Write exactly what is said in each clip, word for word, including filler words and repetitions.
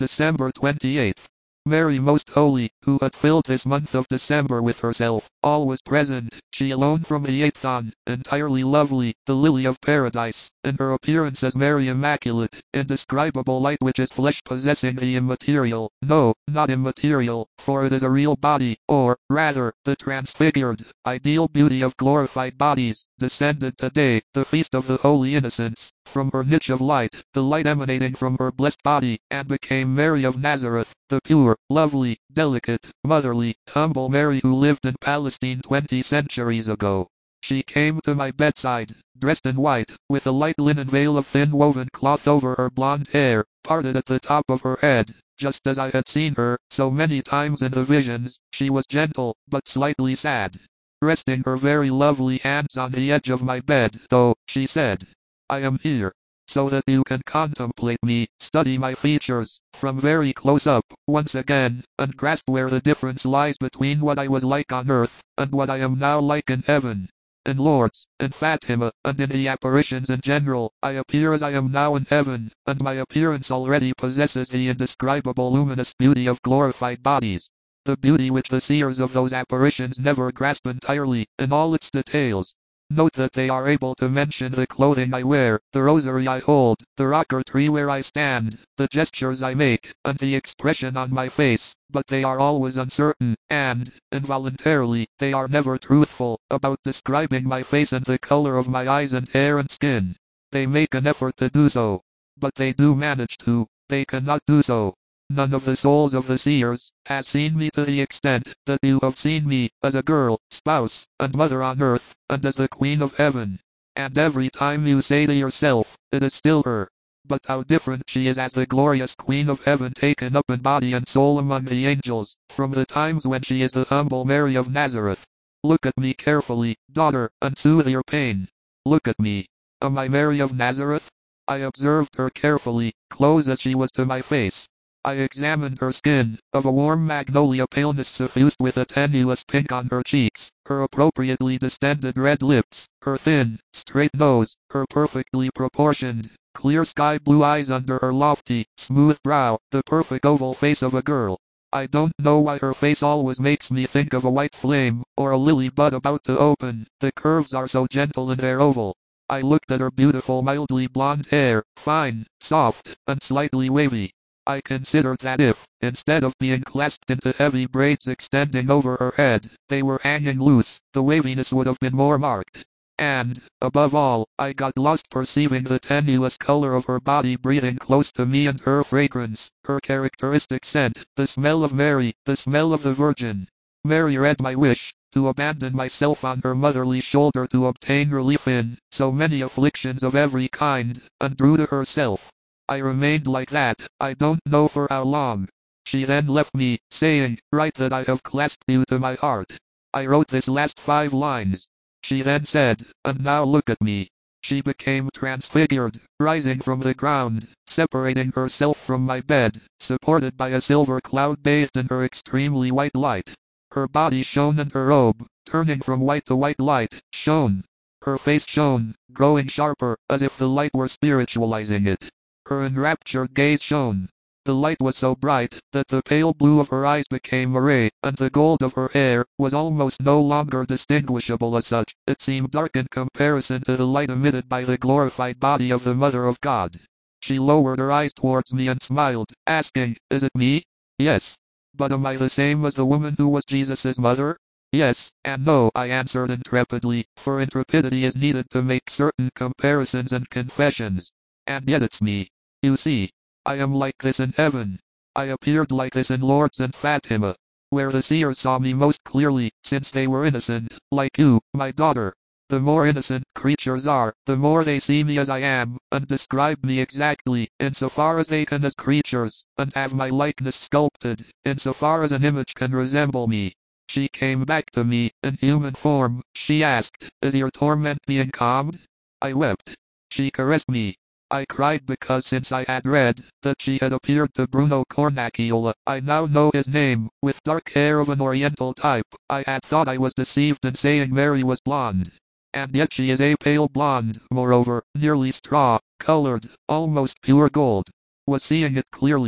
December twenty-eighth. Mary Most Holy, who had filled this month of December with herself, always present, she alone from the eighth on, entirely lovely, the lily of paradise, in her appearance as Mary Immaculate, indescribable light which is flesh possessing the immaterial, no, not immaterial, for it is a real body, or, rather, the transfigured, ideal beauty of glorified bodies, descended today, the feast of the Holy Innocents, from her niche of light, the light emanating from her blessed body, and became Mary of Nazareth, the pure, lovely, delicate, motherly, humble Mary who lived in Palestine twenty centuries ago. She came to my bedside, dressed in white, with a light linen veil of thin woven cloth over her blonde hair, parted at the top of her head, just as I had seen her, so many times in the visions. She was gentle, but slightly sad. Resting her very lovely hands on the edge of my bed, though, she said, "I am here, so that you can contemplate me, study my features, from very close up, once again, and grasp where the difference lies between what I was like on earth, and what I am now like in heaven. In Lourdes, in Fatima, and in the apparitions in general, I appear as I am now in heaven, and my appearance already possesses the indescribable luminous beauty of glorified bodies. The beauty which the seers of those apparitions never grasp entirely, in all its details. Note that they are able to mention the clothing I wear, the rosary I hold, the rock or tree where I stand, the gestures I make, and the expression on my face, but they are always uncertain, and, involuntarily, they are never truthful, about describing my face and the color of my eyes and hair and skin. They make an effort to do so, but they do manage to, they cannot do so. None of the souls of the seers has seen me to the extent that you have seen me, as a girl, spouse, and mother on earth, and as the Queen of Heaven. And every time you say to yourself, it is still her. But how different she is as the glorious Queen of Heaven taken up in body and soul among the angels, from the times when she is the humble Mary of Nazareth. Look at me carefully, daughter, and soothe your pain. Look at me. Am I Mary of Nazareth? I observed her carefully, close as she was to my face. I examined her skin, of a warm magnolia paleness suffused with a tenuous pink on her cheeks, her appropriately distended red lips, her thin, straight nose, her perfectly proportioned, clear sky blue eyes under her lofty, smooth brow, the perfect oval face of a girl. I don't know why her face always makes me think of a white flame, or a lily bud about to open, the curves are so gentle in their oval. I looked at her beautiful mildly blonde hair, fine, soft, and slightly wavy. I considered that if, instead of being clasped into heavy braids extending over her head, they were hanging loose, the waviness would have been more marked. And, above all, I got lost perceiving the tenuous color of her body breathing close to me and her fragrance, her characteristic scent, the smell of Mary, the smell of the Virgin. Mary read my wish, to abandon myself on her motherly shoulder to obtain relief in so many afflictions of every kind, and drew to herself. I remained like that, I don't know for how long. She then left me, saying, "Write that I have clasped you to my heart." I wrote this last five lines. She then said, "And now look at me." She became transfigured, rising from the ground, separating herself from my bed, supported by a silver cloud bathed in her extremely white light. Her body shone and her robe, turning from white to white light, shone. Her face shone, growing sharper, as if the light were spiritualizing it. Her enraptured gaze shone. The light was so bright that the pale blue of her eyes became a ray, and the gold of her hair was almost no longer distinguishable as such. It seemed dark in comparison to the light emitted by the glorified body of the Mother of God. She lowered her eyes towards me and smiled, asking, "Is it me?" "Yes." "But am I the same as the woman who was Jesus' mother?" "Yes, and no," I answered intrepidly, for intrepidity is needed to make certain comparisons and confessions. "And yet it's me. You see, I am like this in heaven. I appeared like this in Lourdes and Fatima, where the seers saw me most clearly, since they were innocent, like you, my daughter. The more innocent creatures are, the more they see me as I am, and describe me exactly, insofar as they can as creatures, and have my likeness sculpted, insofar as an image can resemble me." She came back to me, in human form. She asked, "Is your torment being calmed?" I wept. She caressed me. I cried because since I had read that she had appeared to Bruno Cornacchiola, I now know his name, with dark hair of an oriental type, I had thought I was deceived in saying Mary was blonde. And yet she is a pale blonde, moreover, nearly straw-colored, almost pure gold. Was seeing it clearly.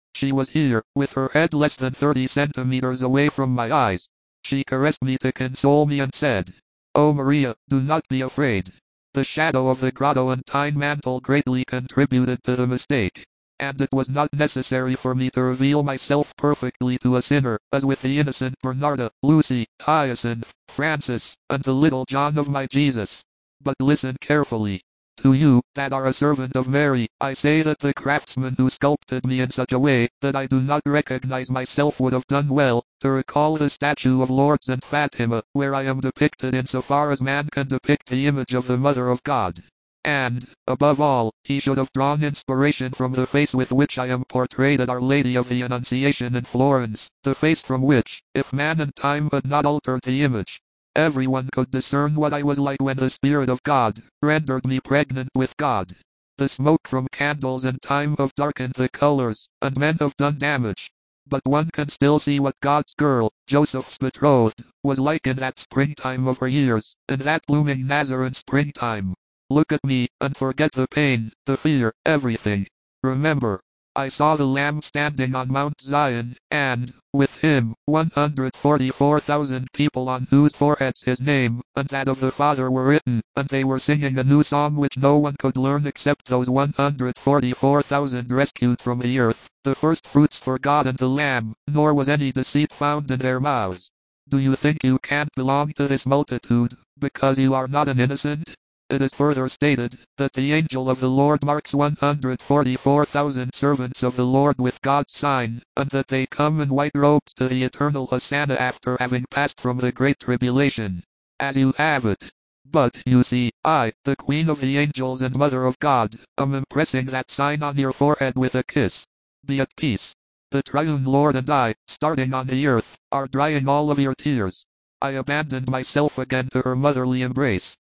She was here, with her head less than thirty centimeters away from my eyes. She caressed me to console me and said, "Oh Maria, do not be afraid." The shadow of the grotto and tin mantle greatly contributed to the mistake, and it was not necessary for me to reveal myself perfectly to a sinner, as with the innocent Bernarda, Lucy, Hyacinth, Francis, and the little John of my Jesus. But listen carefully. To you, that are a servant of Mary, I say that the craftsman who sculpted me in such a way, that I do not recognize myself would have done well, to recall the statue of Lourdes and Fatima, where I am depicted in so far as man can depict the image of the Mother of God. And, above all, he should have drawn inspiration from the face with which I am portrayed at Our Lady of the Annunciation in Florence, the face from which, if man and time had not altered the image, everyone could discern what I was like when the Spirit of God rendered me pregnant with God. The smoke from candles and time have darkened the colors, and men have done damage. But one can still see what God's girl, Joseph's betrothed, was like in that springtime of her years, in that blooming Nazarene springtime. Look at me, and forget the pain, the fear, everything. Remember, I saw the Lamb standing on Mount Zion, and, with him, one hundred forty-four thousand people on whose foreheads his name, and that of the Father were written, and they were singing a new song which no one could learn except those one hundred forty-four thousand rescued from the earth, the first fruits for God and the Lamb, nor was any deceit found in their mouths. Do you think you can't belong to this multitude, because you are not an innocent? It is further stated, that the angel of the Lord marks one hundred forty-four thousand servants of the Lord with God's sign, and that they come in white robes to the eternal Hosanna after having passed from the great tribulation. As you have it. But, you see, I, the Queen of the Angels and Mother of God, am impressing that sign on your forehead with a kiss. Be at peace. The Triune Lord and I, starting on the earth, are drying all of your tears. I abandoned myself again to her motherly embrace.